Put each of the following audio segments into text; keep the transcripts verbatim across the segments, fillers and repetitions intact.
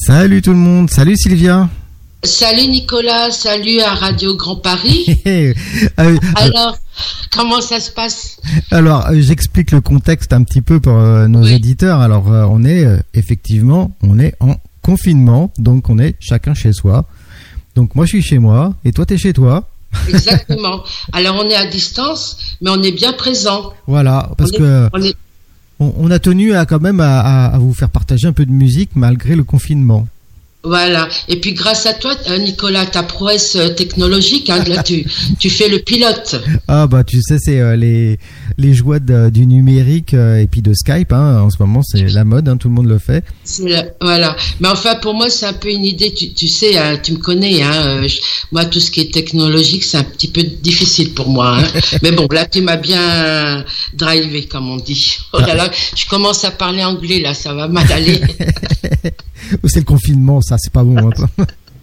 Salut tout le monde, salut Sylvia. Salut Nicolas, salut à Radio Grand Paris. euh, Alors, euh, comment ça se passe? Alors, euh, j'explique le contexte un petit peu pour euh, nos oui. éditeurs. Alors, euh, on est euh, effectivement, on est en confinement, donc on est chacun chez soi. Donc moi je suis chez moi et toi t'es chez toi. Exactement. Alors on est à distance, mais on est bien présent. Voilà, parce on que est, on, est... On, on a tenu à quand même à, à, à vous faire partager un peu de musique malgré le confinement. Voilà. Et puis grâce à toi, Nicolas, ta prouesse technologique, hein, là tu tu fais le pilote. Ah bah tu sais, c'est euh, les les joies de, du numérique euh, et puis de Skype. Hein, en ce moment, c'est la mode, hein, tout le monde le fait. C'est la, voilà. Mais enfin, pour moi, c'est un peu une idée. Tu, tu sais, hein, tu me connais. Hein, euh, je, moi, tout ce qui est technologique, c'est un petit peu difficile pour moi. Hein. Mais bon, là, tu m'as bien drivé, comme on dit. Oh là là, je commence à parler anglais là, ça va mal aller. C'est le confinement, ça, c'est pas bon. Hein.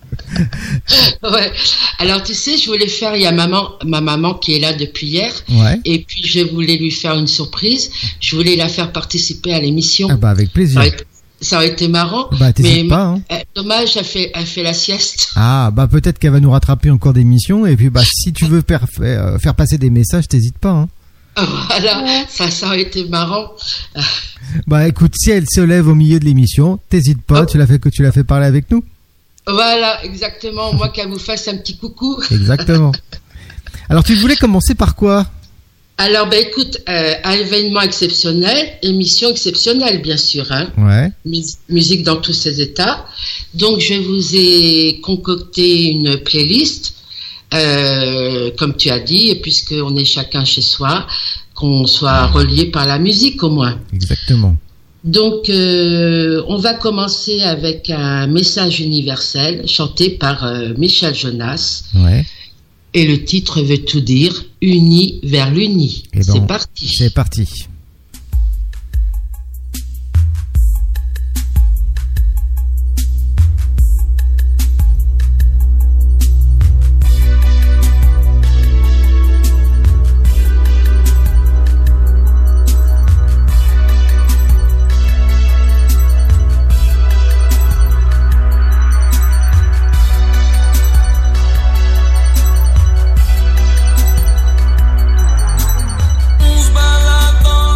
Ouais. Alors tu sais, je voulais faire, il y a maman, ma maman qui est là depuis hier, ouais. Et puis je voulais lui faire une surprise. Je voulais la faire participer à l'émission. Ah bah avec plaisir. Ça aurait, ça aurait été marrant. Bah t'hésites pas. Hein. Euh, dommage, elle fait, elle fait la sieste. Ah bah peut-être qu'elle va nous rattraper encore des missions et puis bah si tu veux faire faire, faire passer des messages, t'hésites pas. Hein. Voilà, ça, ça aurait été marrant. Bah écoute, si elle se lève au milieu de l'émission, t'hésites pas, oh. tu l'as fait que tu l'as fait parler avec nous. Voilà, exactement. Moi, qu'elle vous fasse un petit coucou. Exactement. Alors, tu voulais commencer par quoi? Alors, ben écoute, euh, un événement exceptionnel, émission exceptionnelle, bien sûr. Hein. Ouais. Mus- musique dans tous ses états. Donc, je vous ai concocté une playlist, euh, comme tu as dit, puisqu'on est chacun chez soi, qu'on soit relié par la musique au moins. Exactement. Donc, euh, on va commencer avec un message universel chanté par euh, Michel Jonas. Ouais. Et le titre veut tout dire, Unis vers l'uni. Ben, c'est parti. C'est parti. On se balade dans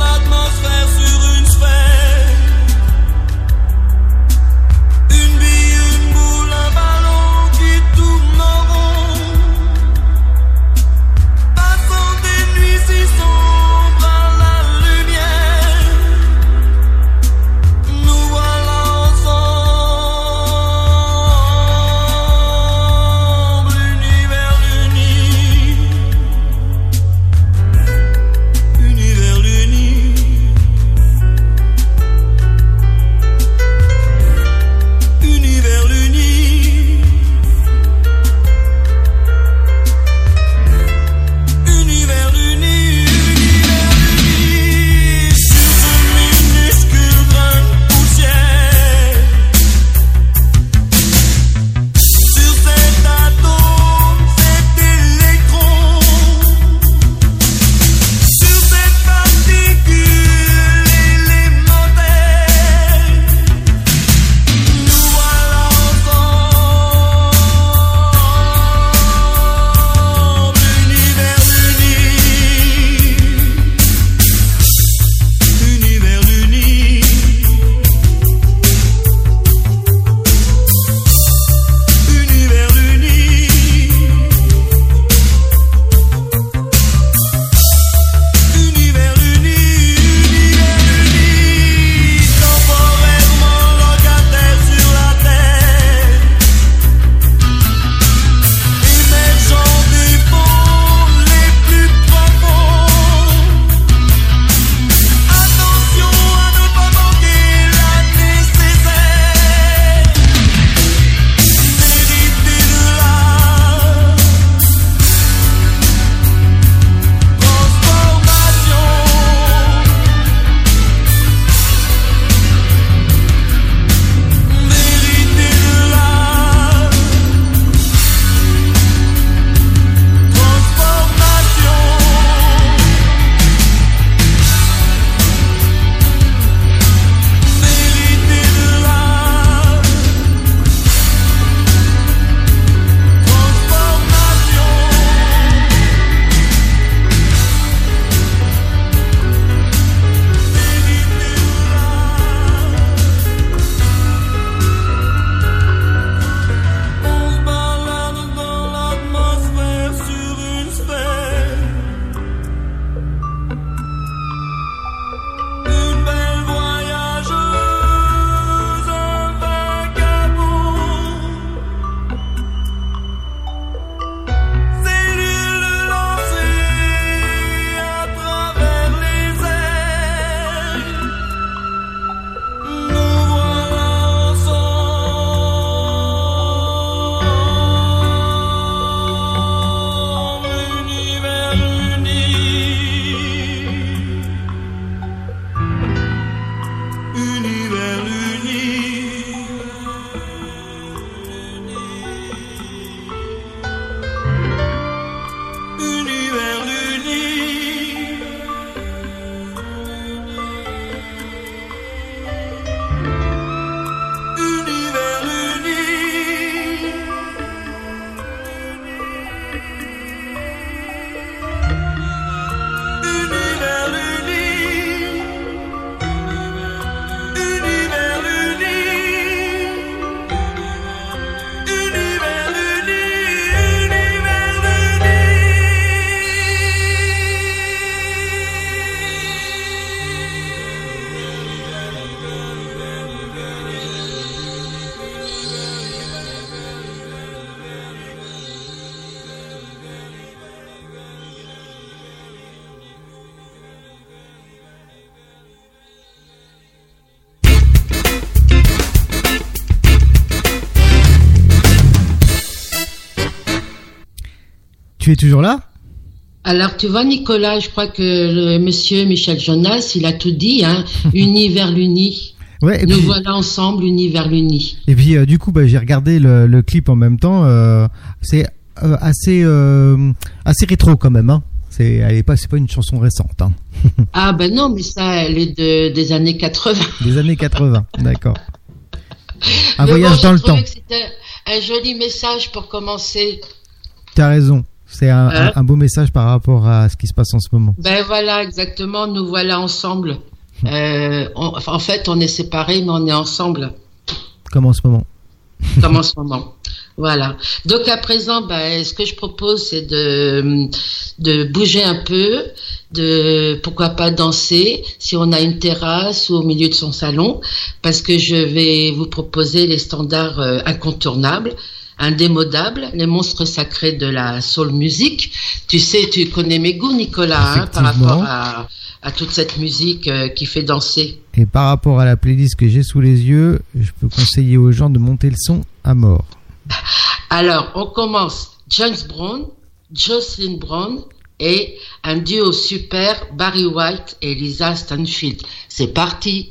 tu es toujours là? Alors, tu vois, Nicolas, je crois que le monsieur Michel Jonas, il a tout dit, hein. Uni vers l'uni. Ouais, et Nous puis, voilà ensemble, unis vers l'uni. et puis euh, du coup, bah, j'ai regardé le, le clip en même temps. Euh, c'est euh, assez, euh, assez rétro quand même. Hein. C'est, elle est pas, c'est pas une chanson récente. Hein. Ah ben non, mais ça, elle est de, des années quatre-vingts. Des années quatre-vingts, d'accord. Un Mais voyage bon, dans j'ai le trouvé temps. que c'était un joli message pour commencer. T'as raison. C'est un, Hein? un, un beau message par rapport à ce qui se passe en ce moment. Ben voilà, exactement, nous voilà ensemble. Euh, on- en fait, on est séparés, mais on est ensemble, Comme en ce moment. comme en ce moment. Voilà. Donc à présent, ben, ce que je propose, c'est de, de bouger un peu, de pourquoi pas danser, si on a une terrasse ou au milieu de son salon, parce que je vais vous proposer les standards euh, incontournables, indémodables, les monstres sacrés de la soul music. Tu sais, tu connais mes goûts, Nicolas, hein, par Effectivement. rapport à, à toute cette musique euh, qui fait danser. Et par rapport à la playlist que j'ai sous les yeux, je peux conseiller aux gens de monter le son à mort. Alors, on commence James Brown, Jocelyn Brown et un duo super, Barry White et Lisa Stanfield. C'est parti.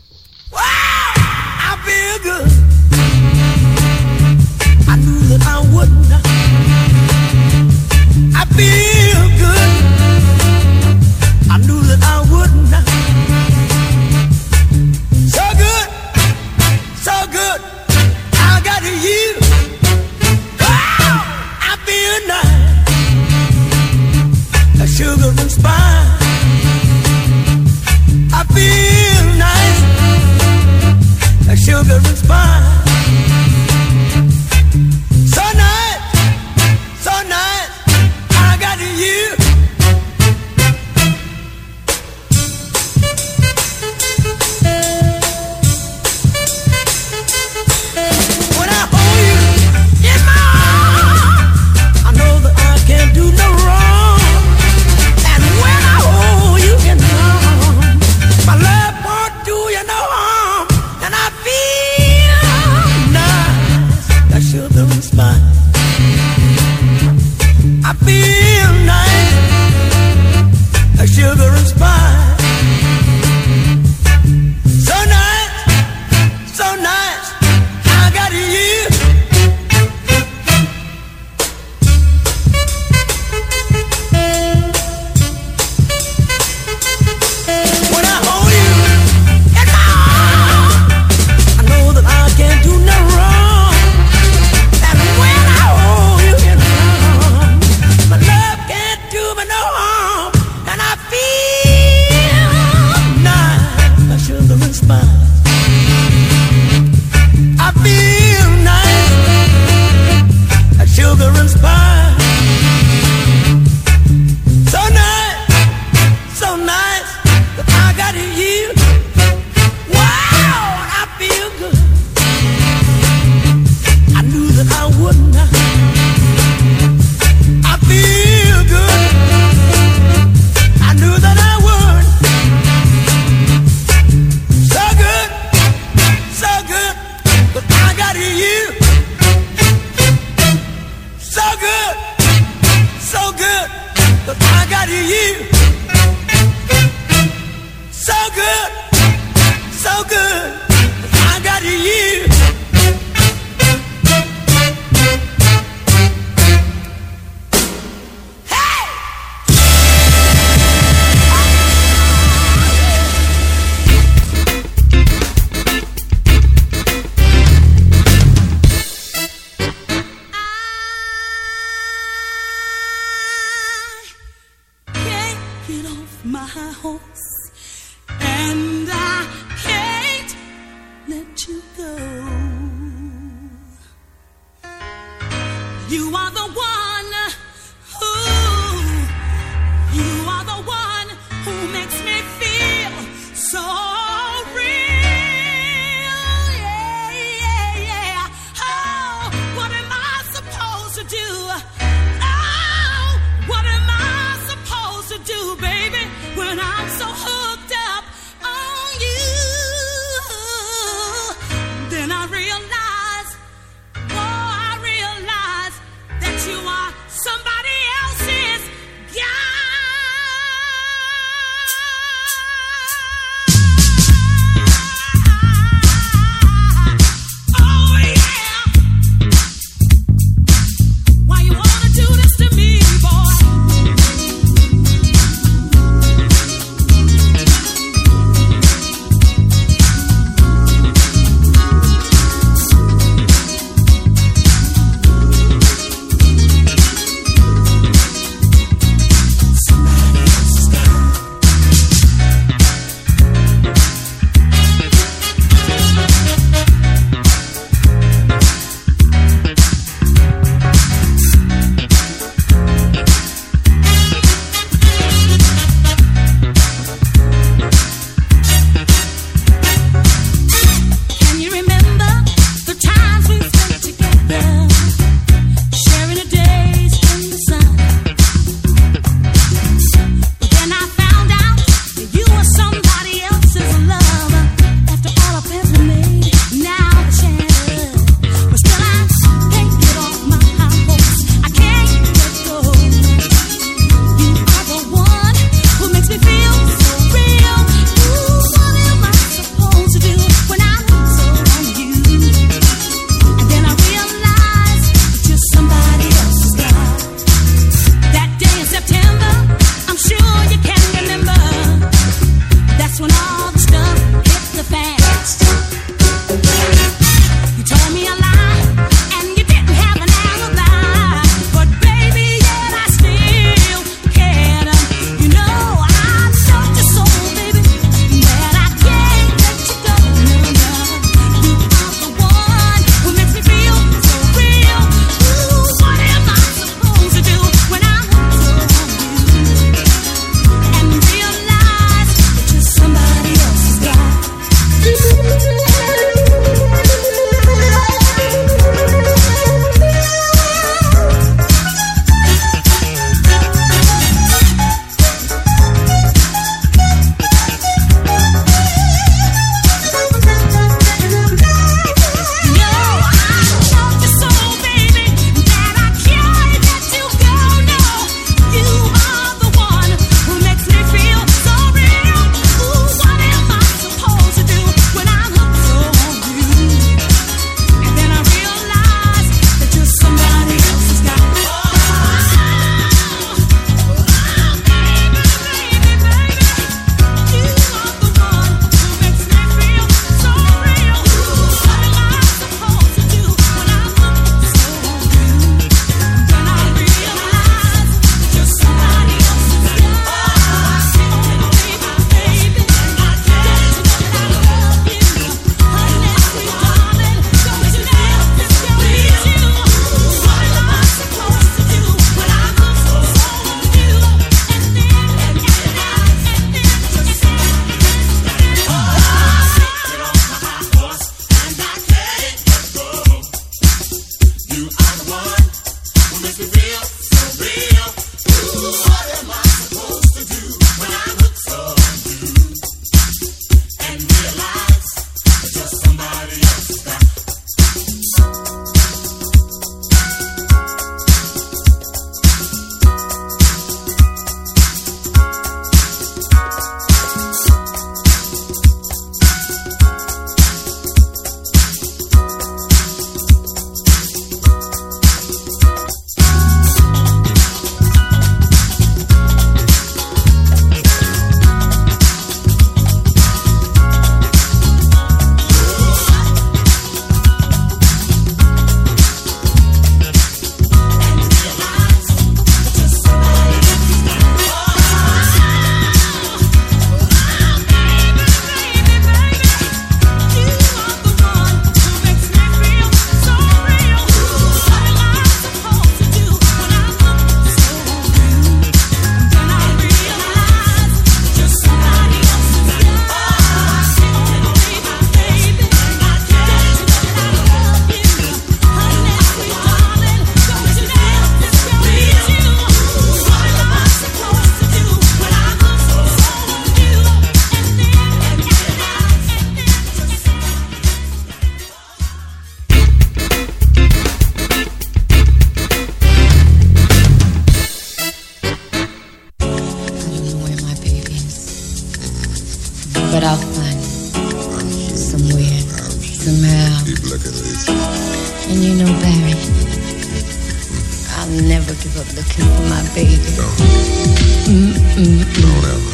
I feel good. I knew that I wouldn't. I feel good. I knew that I wouldn't. So good, so good. I got you. Oh, I feel nice. A sugar and spice. I feel nice. A sugar and spice. So nice, so nice, I got you. When I hold you in my arms, I know that I can't do no wrong. And when I hold you in my arms, my love won't do you no harm. And I feel nice, that sugar and spice. I feel nice, that sugar and spice. So nice, so nice, I got you. When I hold you in my arms, I know that I can't do no wrong. And when I hold you in my arms, my love can't do me no harm. And I feel nice, like sugar and spice. I feel nice, like sugar and spice. So nice, so nice, that I got you. Wow, I feel good. I knew that I wouldn't. I feel good. I knew that I would. So good, so good, but I got you. So good, so good, but I got you. So good, so good, but I got you. Can't get off my horse, and I can't Keep looking, Lisa. And you know, Barry, I'll never give up looking for my baby. Don't. Mm-mm. Don't ever.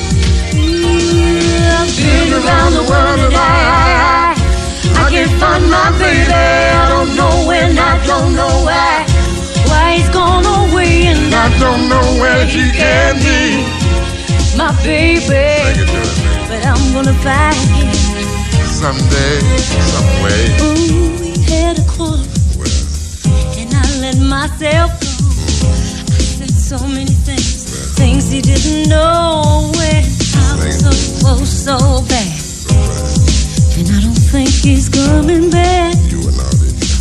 I've been around the world and I, I, I can't find my baby. I don't know when, I don't know why. Why he's gone away and I don't know where he can be. My baby, Take it to it, man. but I'm gonna find him. Someday, some way. Ooh, we had a quarrel Well, and I let myself go. I said so many things, things he didn't know when I was so close, so bad. so bad. And I don't think he's coming back. You and all this.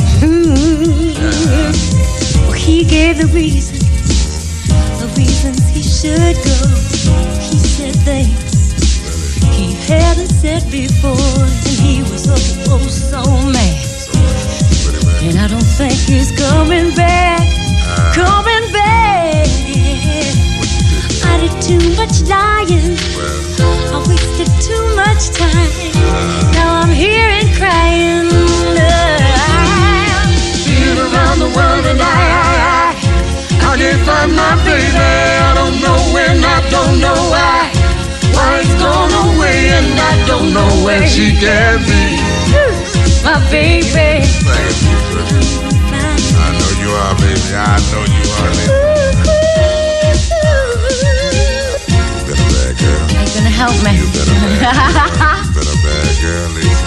Mm-hmm. Well, he gave the reason, the reasons he should go. He said things he hadn't said before, and he was oh, oh so mad. Pretty man. And I don't think he's coming back, Ah. coming back. I did too much lying, Well, I wasted too much time. Now I'm here and crying. Been around the world and I, I, I, I can't find my baby. I don't know when, I don't know why. Why he's gone away and I don't know where she can be. My baby. thank you, Lisa. I know you are, baby. I know you are, Lisa. You've been a bad girl. Ain't gonna help me. You've been a bad girl. You've been a bad girl,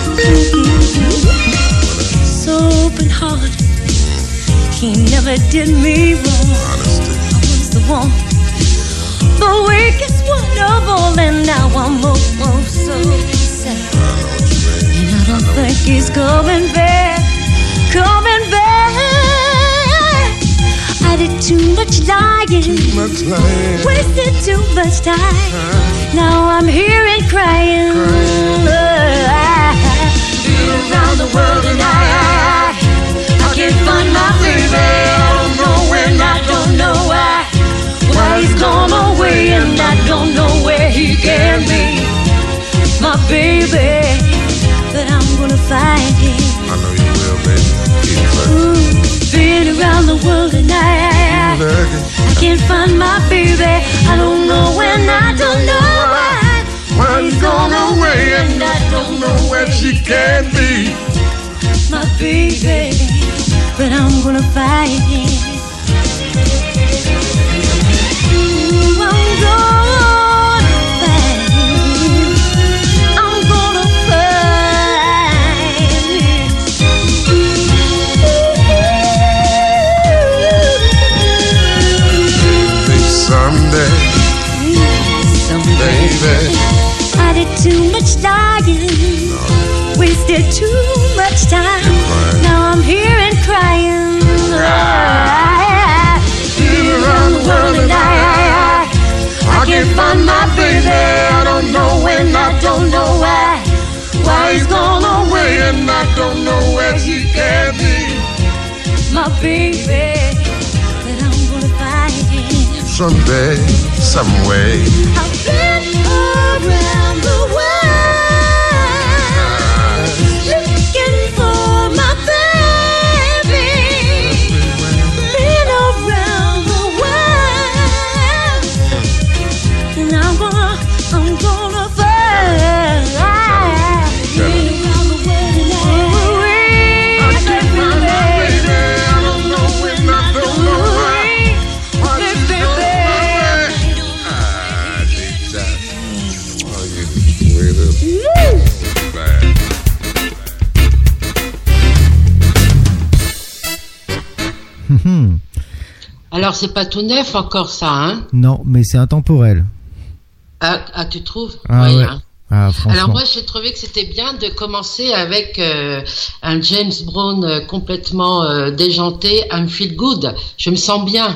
Lisa. So open hearted, he never did me wrong. Honesty. I was the one, the weakest one of all, and now I'm oh, oh so sad. I know what you mean. And I don't think he's coming back, coming back. I did too much lying, Much lying. wasted too much time. Now I'm here and crying. Been around the world and I, I, I can't find my baby. I don't know when, I don't know why. Why he's gone away and I don't know where he can be. My baby, but I'm gonna find him. I know you will, baby. Keep looking. Ooh, been around the world and I, I, Looking. I can't find my baby. I don't know when, I don't know why. Why he's gone away and I don't know where she can be. My baby, but I'm gonna find him. Ooh, I'm gonna find him. I'm gonna find him. Think someday, Someday. baby. I did too much lying, wasted too much time. crying. Now I'm here and crying. Been around the world and I, I, I, I can't find my baby. I don't know when, I don't know why. Why he's gone away and I don't know where he can be. My baby, but I'm gonna find him. Someday, some way. I've been around the world looking for my baby. Been around the world, and I'm gonna, I'm gonna find. Been around the world and I, I can't find my baby. I don't know when, I don't know why. Why Baby, she gone away? baby. Ah, deep down. Oh, you weirdo. Bad. Mhm. Alors, c'est pas tout neuf encore, ça, hein? Non, mais c'est intemporel. Ah, ah, tu trouves? Ah Oui, ouais. hein. Ah, franchement. Alors moi j'ai trouvé que c'était bien de commencer avec euh, un James Brown euh, complètement euh, déjanté, un feel good. Je me sens bien.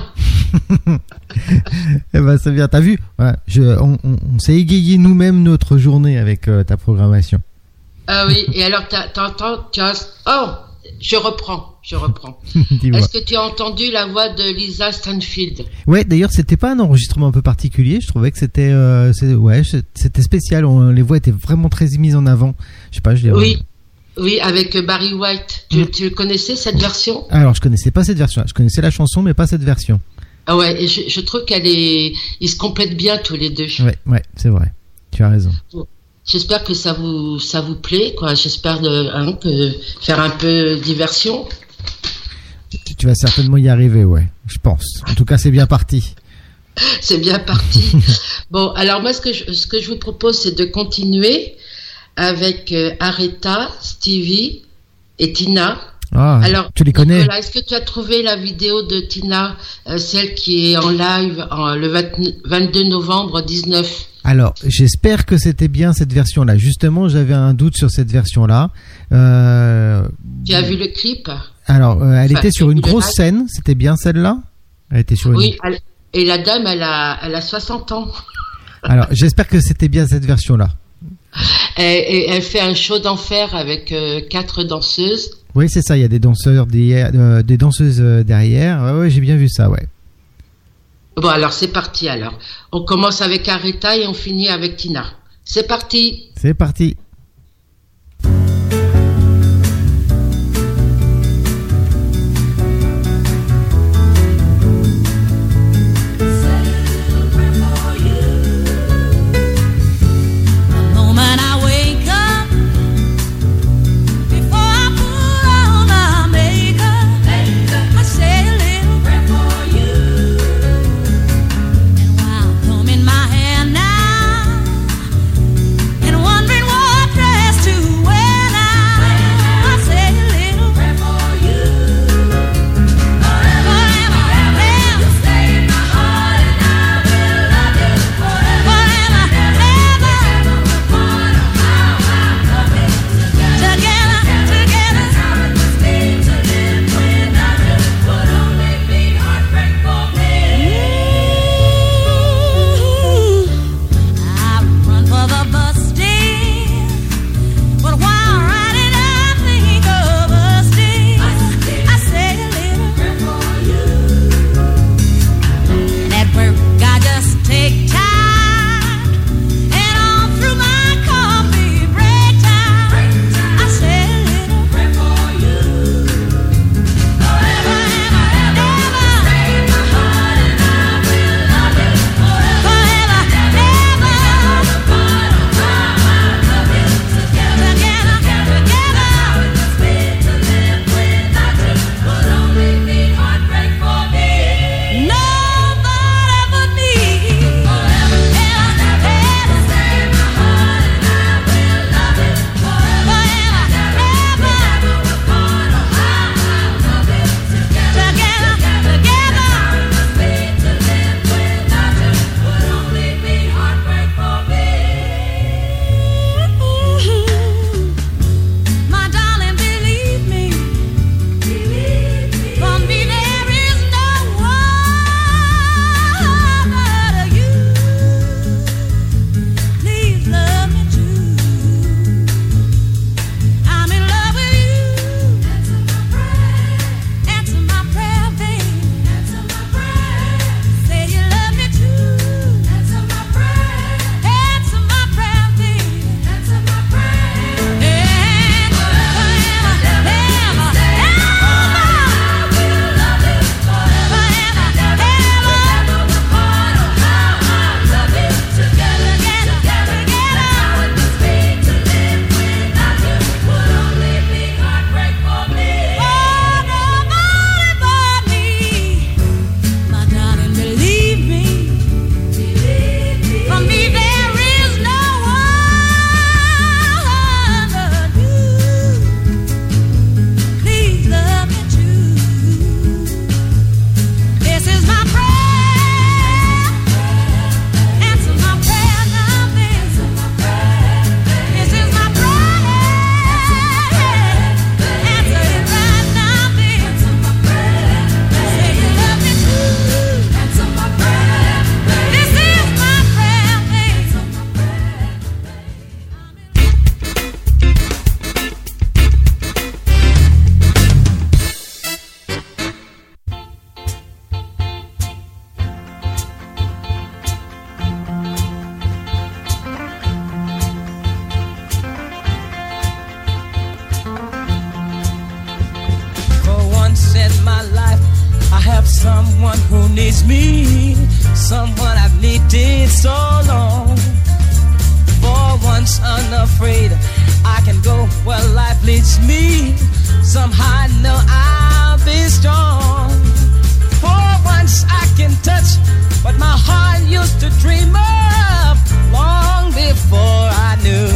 Eh ben, c'est bien. T'as vu? Ouais, je, on, on, on s'est égayé nous-mêmes notre journée avec euh, ta programmation. Ah oui. Et alors t'as- t'entends, tu as... Oh, je reprends, je reprends. Dis-moi. Est-ce que tu as entendu la voix de Lisa Stanfield? Ouais, d'ailleurs, c'était pas un enregistrement un peu particulier. Je trouvais que c'était, euh, c'est- ouais, c'est- c'était spécial. On- les voix étaient vraiment très mises en avant. Je sais pas, je l'ai. Oui. Oui, avec Barry White. Tu, Mm. tu connaissais cette version? Alors, je connaissais pas cette version. Je connaissais la chanson, mais pas cette version. Ah ouais, et je, je trouve qu'elle est, ils se complètent bien tous les deux. Ouais, ouais, c'est vrai. Tu as raison. J'espère que ça vous, ça vous plaît, quoi. J'espère de, hein, que faire un peu diversion. Tu- Tu vas certainement y arriver, ouais. Je pense. En tout cas, c'est bien parti. C'est bien parti. Bon, alors moi, ce que je, ce que je vous propose, c'est de continuer avec euh, Aretha, Stevie et Tina. Ah, Alors, tu les connais? Nicolas, est-ce que tu as trouvé la vidéo de Tina, euh, celle qui est en live en, le vingt vingt-deux novembre dix-neuf? Alors, j'espère que c'était bien cette version-là. Justement, j'avais un doute sur cette version-là. Euh, Tu as vu le clip? alors, euh, elle Enfin, était sur une le grosse live. scène. C'était bien celle-là? Elle était sur une... Oui, elle- et la dame, elle a, elle a soixante ans. Alors, j'espère que c'était bien cette version-là. Et, et elle fait un show d'enfer avec euh, quatre danseuses. Oui, c'est ça. Il y a des danseurs derrière, euh, des danseuses euh, derrière. Ouais, ouais, j'ai bien vu ça, ouais. Bon, alors c'est parti alors. On commence avec Aretha et on finit avec Tina. C'est parti. C'est parti. The moment I wake up, before I put on my makeup, I say a little prayer for you. And while combing my hair now, and wondering what someone who needs me, someone I've needed so long. For once unafraid, I can go where life leads me. Somehow I know I'll be strong. For once I can touch what my heart used to dream of long before I knew.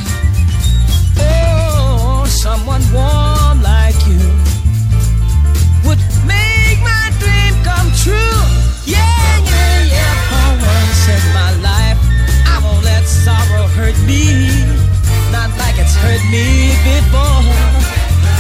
Oh, someone warm like you would make my dream come true. Yeah, yeah, yeah. For once in my life, I won't let sorrow hurt me, not like it's hurt me before.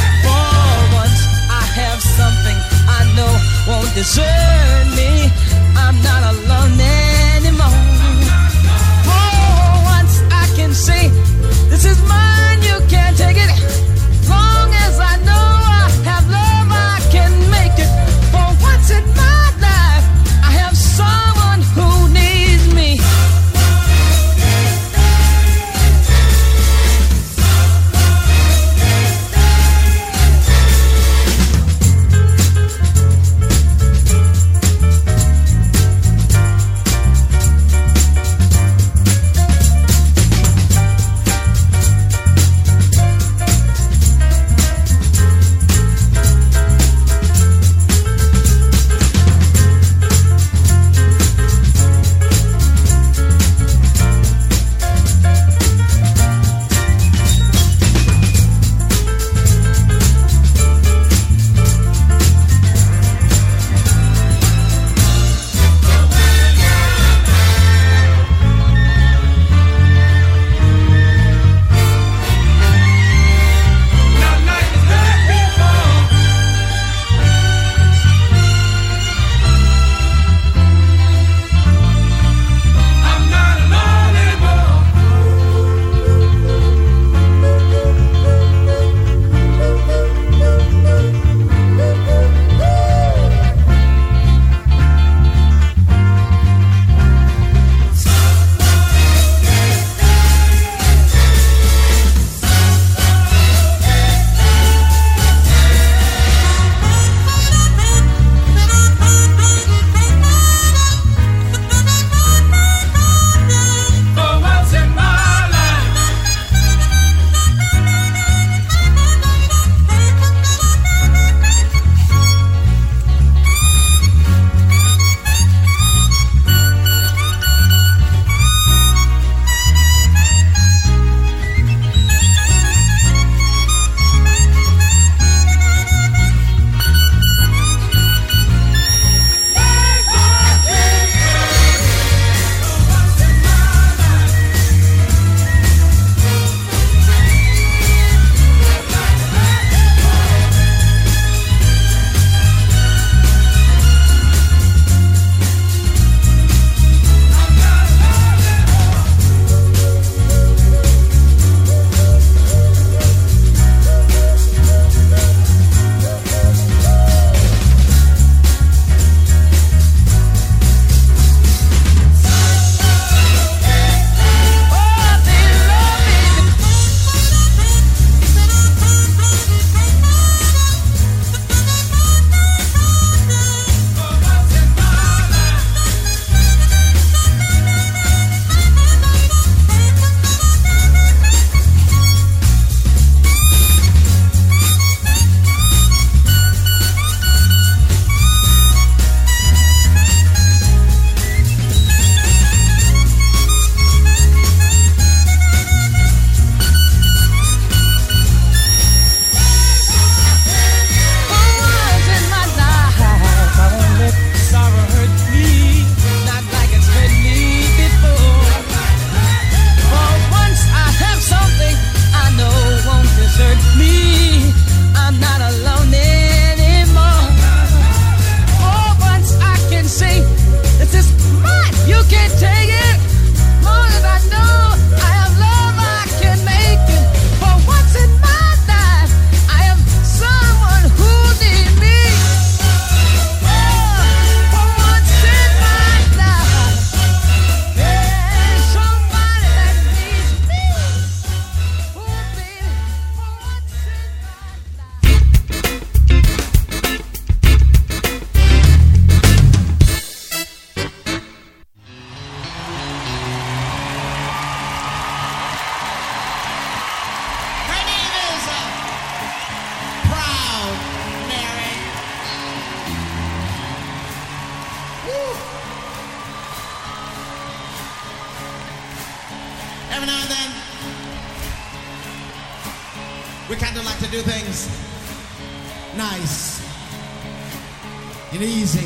do things nice and easy.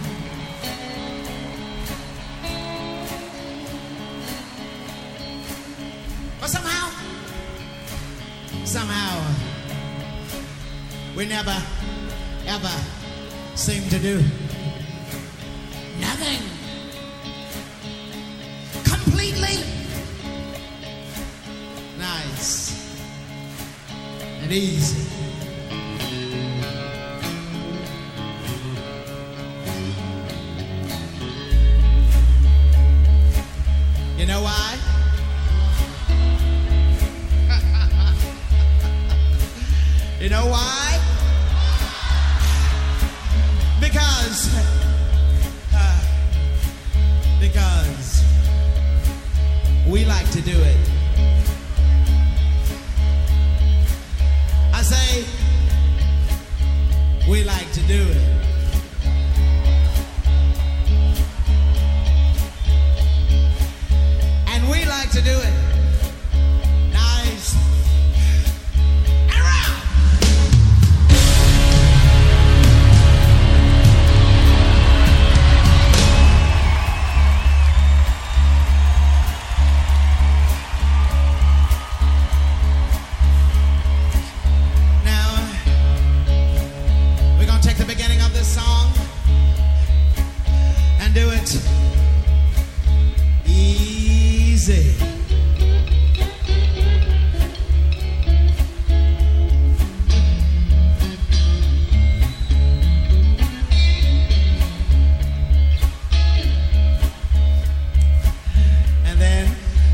But somehow, somehow, we never, ever seem to do nothing completely nice and easy. You know why? You know why? Because, uh, because we like to do it. I say, we like to do it. And we like to do it nice and round. Song and do it easy. And then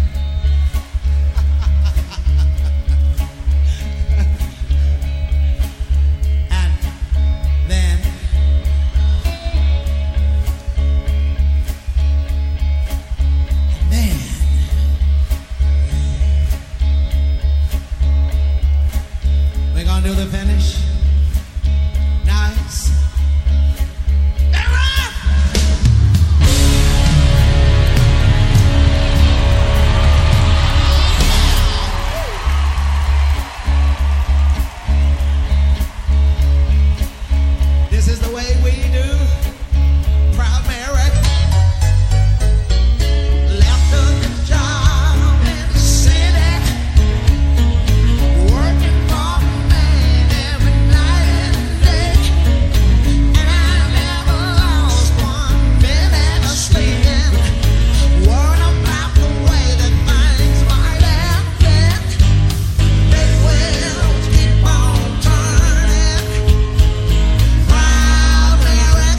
do the finish nice and rough. This is the way we do. Proud Mary left a good job in the city, working for Proud Mary.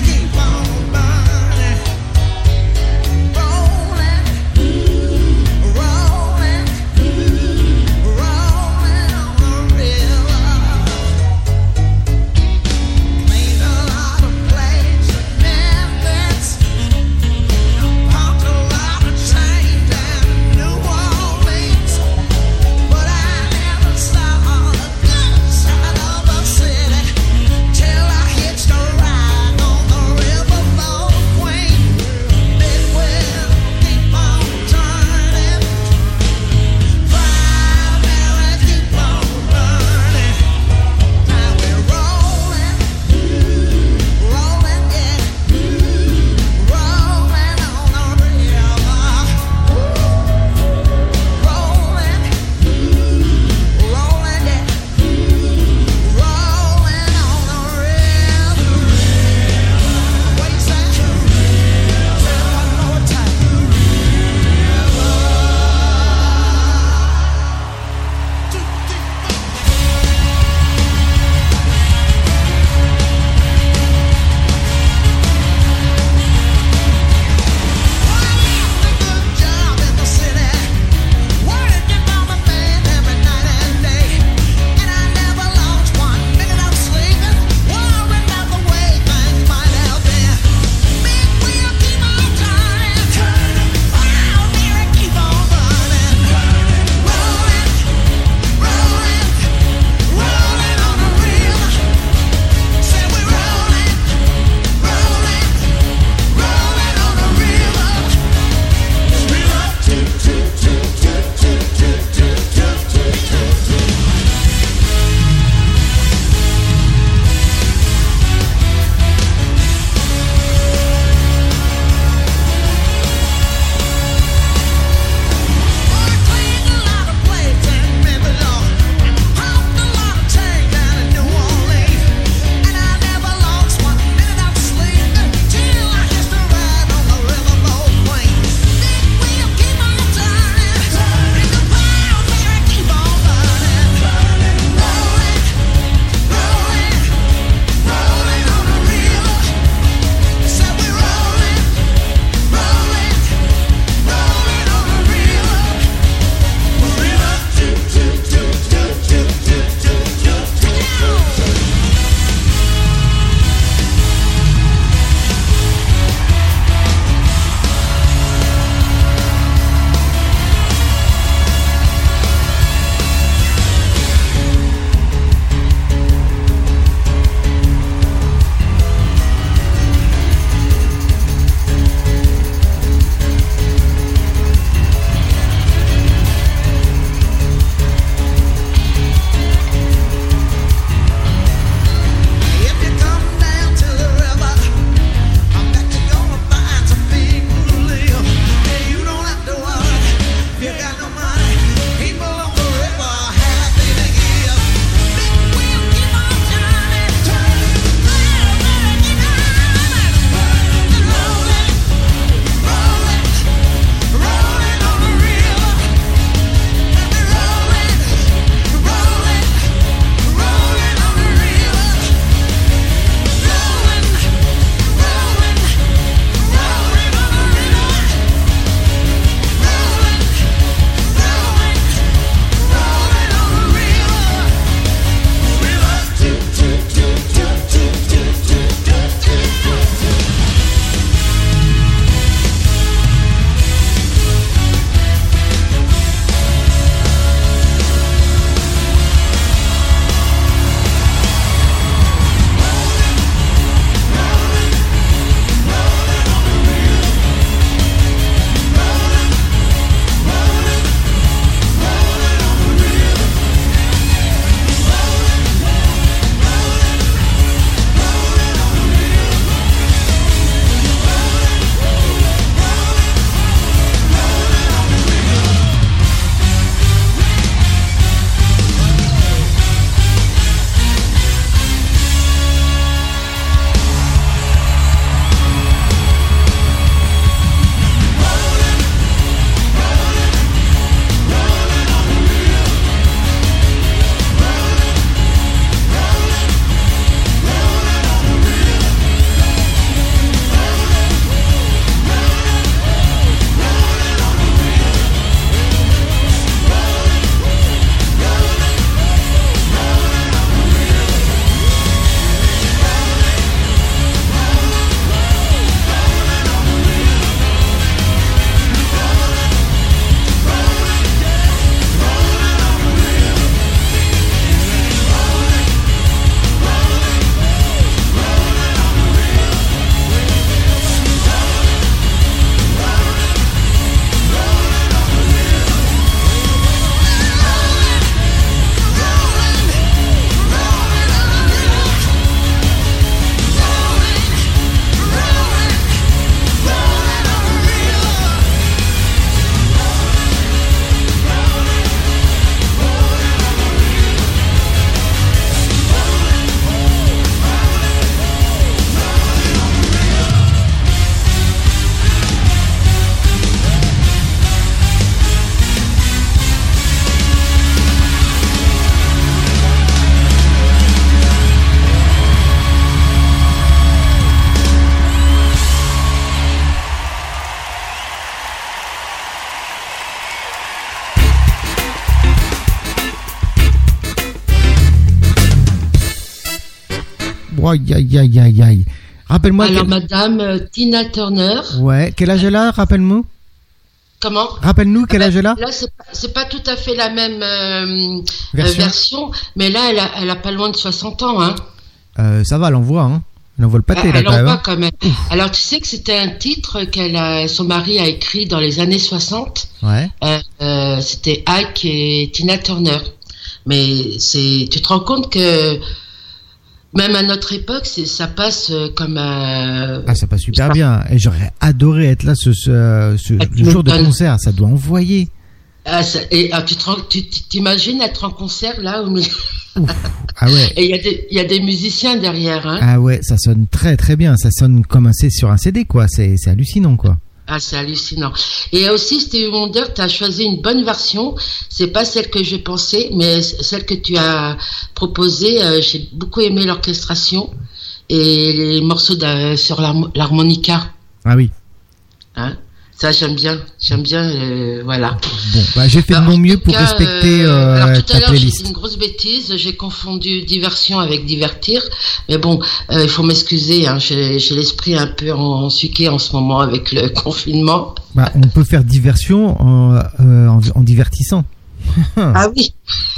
Aïe, aïe, aïe, aïe, aïe. Rappelle-moi. Alors, quel- madame euh, Tina Turner. Ouais, quel âge elle a, rappelle-nous. Comment? Rappelle-nous quel âge elle a. Là, c'est pas, c'est pas tout à fait la même euh, Version. euh, version, mais là, elle a, elle a pas loin de soixante ans, hein. Euh, ça va, elle envoie, hein. Elle envoie le pâté, Elle, là, elle quand même. envoie hein. quand même. Alors, tu sais que c'était un titre qu'elle a, son mari a écrit dans les années soixante. Ouais. Euh, euh, c'était Ike et Tina Turner. Mais c'est, tu te rends compte que même à notre époque, c'est, ça passe euh, comme un. Ah, ça passe super bien. Et j'aurais adoré être là ce, ce, ce Ah, tu le jour de m'étonnes. concert. Ça doit envoyer. Ah, ça- et ah, tu te rends- tu t'imagines être en concert là au milieu. Ah ouais. Et il y a des, il y a des musiciens derrière, hein. Ah ouais, ça sonne très très bien. Ça sonne comme un C sur un C D, quoi. C'est, c'est hallucinant, quoi. Ah, c'est hallucinant. Et aussi, Stevie Wonder, tu as choisi une bonne version. C'est pas celle que je pensais, mais celle que tu as proposée. Euh, j'ai beaucoup aimé l'orchestration et les morceaux de- sur l'harmo- l'harmonica. Ah oui. Hein. Ça, j'aime bien. J'aime bien, euh, voilà. Bon, bah, j'ai fait de Bah, mon en mieux tout pour cas, respecter euh, euh, alors, tout à ta l'heure, j'ai playlist. dit une grosse bêtise. J'ai confondu diversion avec divertir. Mais bon, euh, il faut m'excuser. Hein, j'ai j'ai l'esprit un peu en suqué en ce moment avec le confinement. Bah, on peut faire diversion en, euh, en, en divertissant. Ah oui.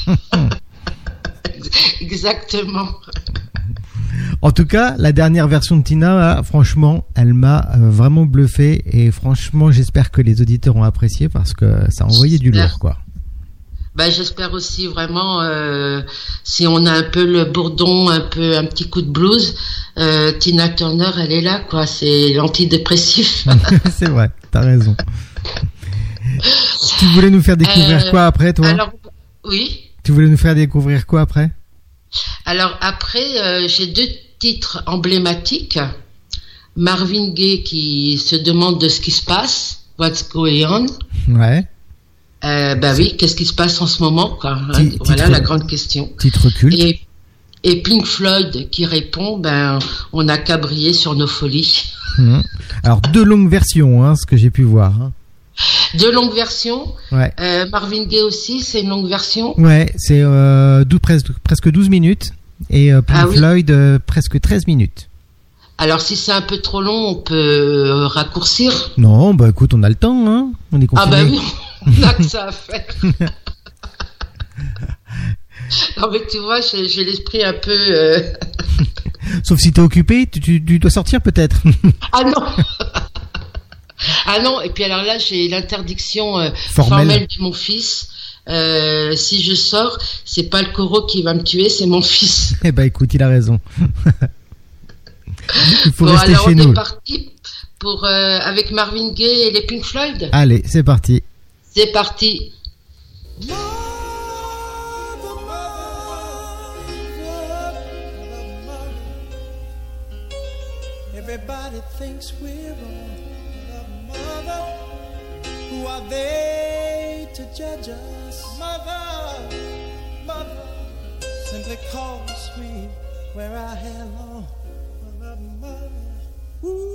Exactement. En tout cas, la dernière version de Tina, franchement, elle m'a euh, vraiment bluffé. Et franchement, j'espère que les auditeurs ont apprécié parce que ça a envoyé du J'espère. lourd, quoi. Ben, j'espère aussi vraiment, euh, si on a un peu le bourdon, un peu un petit coup de blues, euh, Tina Turner, elle est là, quoi. C'est l'antidépressif. C'est vrai, t'as raison. Tu voulais nous faire découvrir Euh, quoi après, toi? Alors, oui. Tu voulais nous faire découvrir quoi après? Alors après, euh, j'ai deux titres emblématiques. Marvin Gaye qui se demande de ce qui se passe, What's Going On. Ouais. Euh, bah oui, qu'est-ce qui se passe en ce moment, quoi, hein. Ti- Voilà titre- la grande question. Titre culte. Et, et Pink Floyd qui répond, ben, on n'a qu'à briller sur nos folies. Mhm. Alors, deux longues versions, hein, ce que j'ai pu voir. hein. Deux longues versions. Ouais. Euh, Marvin Gaye aussi, c'est une longue version. Ouais, c'est euh, dou- presque, presque douze minutes. Et euh, Pink Ah oui. Floyd, euh, presque treize minutes. Alors si c'est un peu trop long, on peut euh, raccourcir. Non, bah écoute, on a le temps, hein. On est Ah confinés. ben oui, on a que ça à faire. Non mais tu vois, j'ai j'ai l'esprit un peu... euh, Sauf si t'es occupé, tu, tu, tu dois sortir peut-être. Ah non. Ah non, et puis alors là, j'ai l'interdiction euh, Formelle. formelle de mon fils. Euh, si je sors, c'est pas le corot qui va me tuer, c'est mon fils. Eh ben écoute, il a raison. Il faut Bon, rester alors chez on nous. est parti pour, euh, avec Marvin Gaye et les Pink Floyd. Allez, c'est parti. C'est parti. Everybody thinks we're wrong. Mother, who are they to judge us? Mother, mother, simply cause we wear our hair long. Mother, mother, ooh.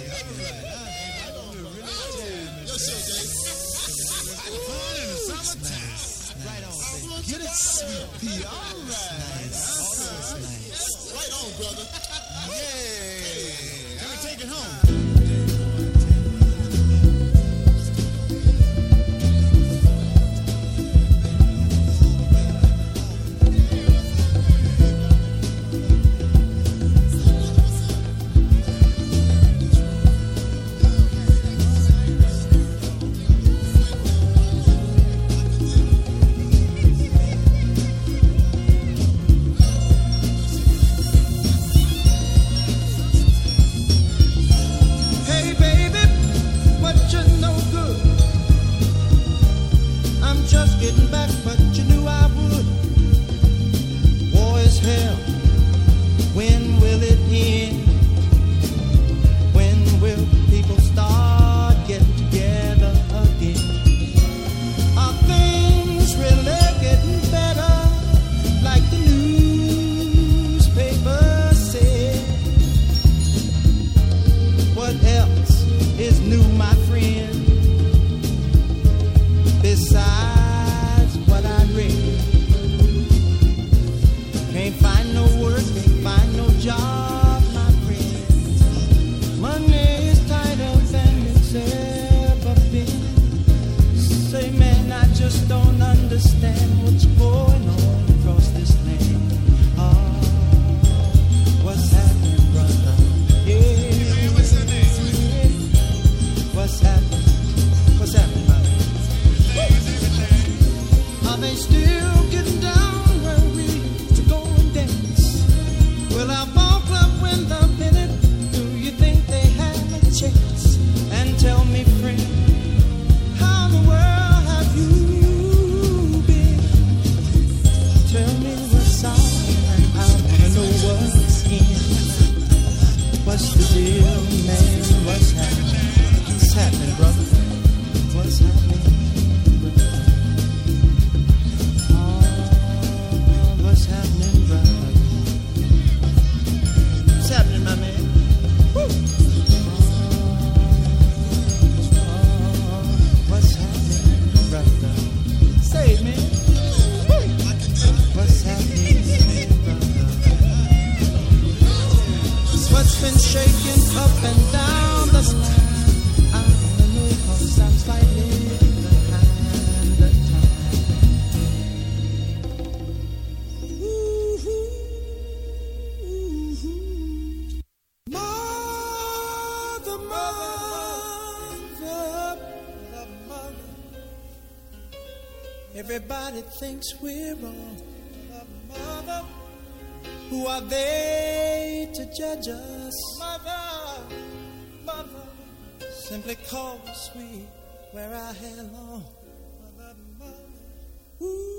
Yes, sir, Dave. Fun in the summertime. Right on, baby. Get it, sweet pea. All right. All right. Right on, brother. Yeah. Can we take it home? Hey baby, what you no good? I'm just getting back, but you knew I would. War is hell. When will it end? When will people start getting together again? Are things really getting better? Like the newspaper said. What else is new, my friend? Besides what I read, can't find no work, can't find no job, my friend. Money is tighter than it's ever been. Say, man, I just don't understand what's going on across this land. Oh, what's happening, brother? Yeah. What's happening? What's happening, man? Are they still getting down where we used to go and dance? Will our ball club win the pennant? Do you think they have a chance? And tell me, friend, how in the world have you been? Tell me what's on, I wanna know what's in. What's the deal, man? What's happening? What's happening, brother? What's happening? Oh, what's happening, brother? What's happening, my man? Woo! Oh, what's happening, brother? Say it, man. Woo! What's happening, brother? What's been shaking up and down the line? I wanna know 'cause I'm slightly behind the time. Ooh-hoo, ooh-hoo. Mother, mother, mother. Everybody thinks we're wrong. Mother, who are they to judge us? Mother, mother. Simply cause we wear our hair long. Mother, mother, ooh.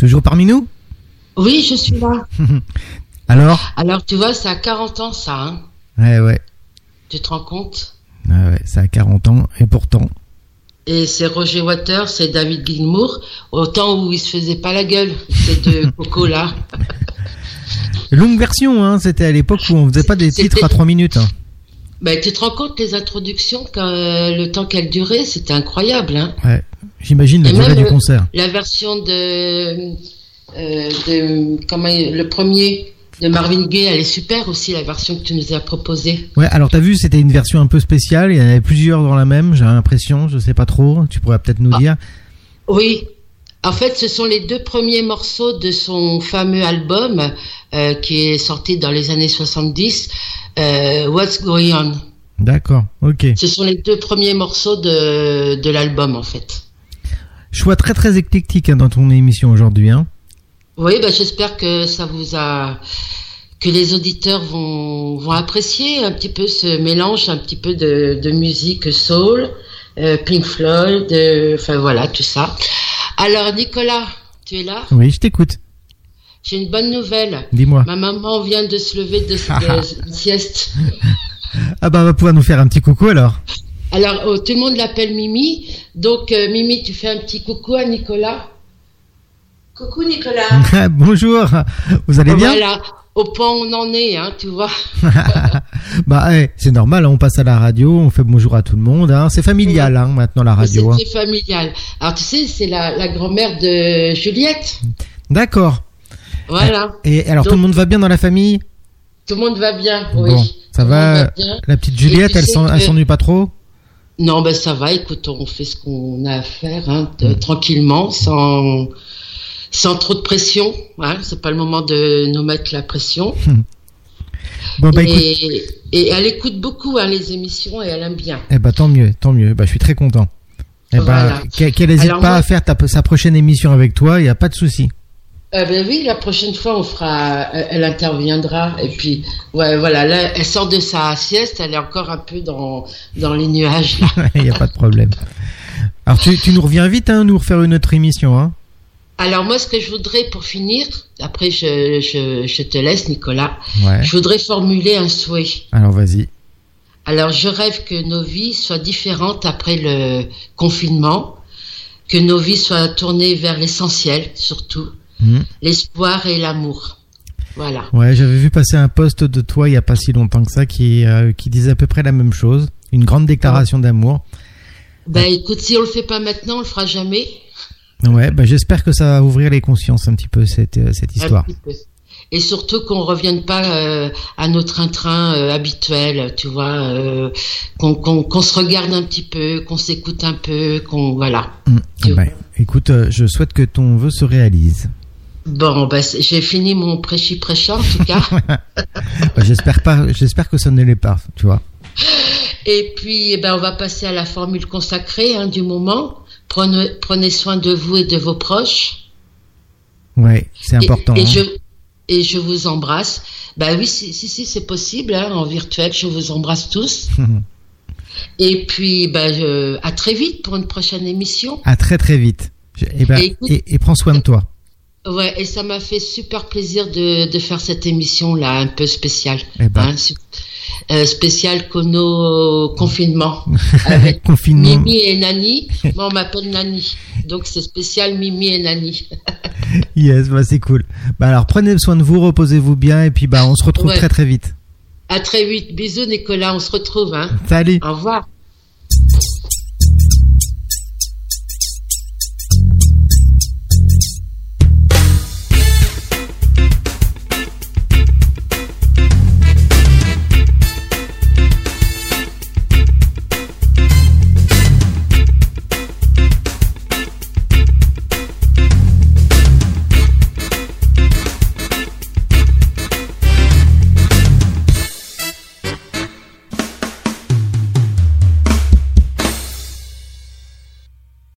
Toujours parmi nous? Oui, je suis là. Alors? Alors, tu vois, ça a quarante ans, ça. Hein. Ouais, ouais. Tu te rends compte? Ouais, ouais, ça a quarante ans, et pourtant. Et c'est Roger Waters, c'est David Gilmour, au temps où ils se faisaient pas la gueule, ces deux cocos-là. Longue version, hein. C'était à l'époque où on faisait pas des C'était- titres à trois minutes. Hein. Ben, tu te rends compte, les introductions, quand, euh, le temps qu'elles duraient, c'était incroyable. Hein. Ouais. J'imagine la Et durée même, du euh, concert. La version de, euh, de comment, le premier de Marvin Gaye, elle est super aussi, la version que tu nous as proposée. Ouais, alors t'as vu, c'était une version un peu spéciale. Il y en avait plusieurs dans la même, j'ai l'impression. Je sais pas trop. Tu pourrais peut-être nous Ah. dire. Oui. En fait, ce sont les deux premiers morceaux de son fameux album euh, qui est sorti dans les années soixante-dix, euh, What's Going On. D'accord, ok. Ce sont les deux premiers morceaux de, de l'album, en fait. Choix très très éclectique hein, dans ton émission aujourd'hui. Hein. Oui, ben, j'espère que ça vous a, que les auditeurs vont, vont apprécier un petit peu ce mélange, un petit peu de, de musique soul, euh, Pink Floyd, euh, enfin voilà, tout ça. Alors, Nicolas, tu es là? Oui, je t'écoute. J'ai une bonne nouvelle. Dis-moi. Ma maman vient de se lever de, de, de sieste. Ah bah on va pouvoir nous faire un petit coucou alors. Alors, oh, tout le monde l'appelle Mimi. Donc, euh, Mimi, tu fais un petit coucou à Nicolas. Coucou, Nicolas. Bonjour. Vous allez bien? Voilà, au point où on en est, hein, tu vois. Bah ouais, c'est normal, hein, on passe à la radio, on fait bonjour à tout le monde. Hein. C'est familial hein, maintenant la radio. Hein. C'est familial. Alors, tu sais, c'est la, la grand-mère de Juliette. D'accord. Voilà. Et alors Donc- tout le monde va bien dans la famille? Tout le monde va bien, oui. Bon, ça Tout le va. monde bien. La petite Et Juliette, tu elle sais s'en- elle que- s'ennuie pas trop? Non, ben ça va, écoute, on fait ce qu'on a à faire, hein, de- tranquillement, sans, sans trop de pression. Hein, c'est pas le moment de nous mettre la pression. Bon bah écoute, et, et elle écoute beaucoup hein, les émissions et elle aime bien. eh bah tant mieux, tant mieux. Bah je suis très content. Eh bah Voilà. qu'elle qu'elle hésite Alors, pas moi- à faire ta- sa prochaine émission avec toi, il y a pas de souci. Euh, ben oui, la prochaine fois, on fera, elle, elle interviendra. Et puis, ouais, voilà, là, elle sort de sa sieste, elle est encore un peu dans, dans les nuages, là. Il y a pas de problème. Alors tu, tu nous reviens vite, hein, nous refaire une autre émission, hein. Alors, moi, ce que je voudrais pour finir, après, je, je, je te laisse, Nicolas, Ouais. je voudrais formuler un souhait. Alors vas-y. Alors, je rêve que nos vies soient différentes après le confinement, que nos vies soient tournées vers l'essentiel, surtout, Hmm. l'espoir et l'amour. Voilà. Ouais, j'avais vu passer un post de toi il y a pas si longtemps que ça qui euh, qui disait à peu près la même chose, une grande déclaration d'amour. Ben, écoute, si on le fait pas maintenant, on le fera jamais. Ouais, bah j'espère que ça va ouvrir les consciences un petit peu cette euh, cette histoire. Un petit peu. Et surtout qu'on revienne pas euh, à nos train-train euh, habituels, tu vois, euh, qu'on qu'on qu'on se regarde un petit peu, qu'on s'écoute un peu, qu'on voilà. Hmm. Tu Bah, écoute, euh, je souhaite que ton vœu se réalise. Bon, ben, c'est- j'ai fini mon prêchi-prêchant en tout cas. Bah, j'espère pas, j'espère que ça ne l'est pas, tu vois. Et puis, eh ben, on va passer à la formule consacrée hein, du moment. Prenez, prenez soin de vous et de vos proches. Ouais, c'est Et- important. Et, hein. je et je vous embrasse. Ben oui, si si, si c'est possible hein, en virtuel. Je vous embrasse tous. Et puis, ben, je- à très vite pour une prochaine émission. À très très vite. Je- Et, ben, Et écoute- et, et prends soin de toi. Ouais, et ça m'a fait super plaisir de, de faire cette émission-là, un peu spéciale. Eh ben. Hein, su- euh, spéciale Kono confinement. Avec Confinement. Mimi et Nani. Moi, on m'appelle Nani. Donc, c'est spécial Mimi et Nani. Yes, bah c'est cool. Bah alors prenez soin de vous, reposez-vous bien et puis bah on se retrouve Ouais. très très vite. À très vite. Bisous, Nicolas. On se retrouve. Hein. Salut. Au revoir.